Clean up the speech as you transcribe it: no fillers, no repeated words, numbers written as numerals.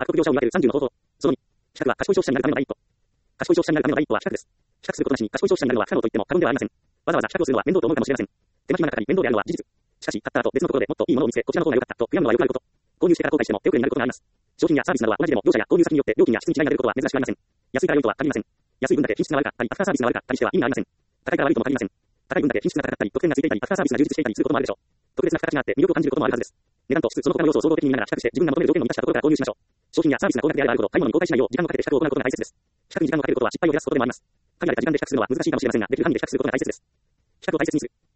悪徳業者を見分ける30の方法。その2、資格は賢い消費者になるための第一歩。賢い消費者になるための第一歩は資格です。資格することなしに賢い消費者になるのは不可能と言っても過言ではありません。わざわざ資格をするのは面倒と思うかもしれません。手間暇がかかり面倒であるのは事実。しかし、買った後別のところでもっといいものを見つけ、こちらの方が良かったと悔やむのはよくあること。購入してから後悔しても手遅れになることがあります。商品やサービスなどは同じでも業者や購入先によって料金や質に違いが出ることは珍しくありません。安いから良いとは限りません。安い分だけ品質が悪かったり、アフターサービスが悪かったりしては意味がありません。高いから悪いとも限りません。高い分だけ品質が高かったり、特典がついていたり、アフターサービスが充実していたりすることもあるでしょう。特別な形があって魅力を感じることもあるはずです。値段と質、その他の要素を総合的に見ながら比較して自分が求める条件を満たしたところから購入しましょう。商品やサービスが高額であればあるほど買い物に後悔しないよう時間をかけて比較を行うことが大切です。比較に時間をかけることは失敗を減らすことでもあります。限られた時間で比較するのは難しいかもしれませんが、できる範囲で比較することが大切です。比較を大切にする。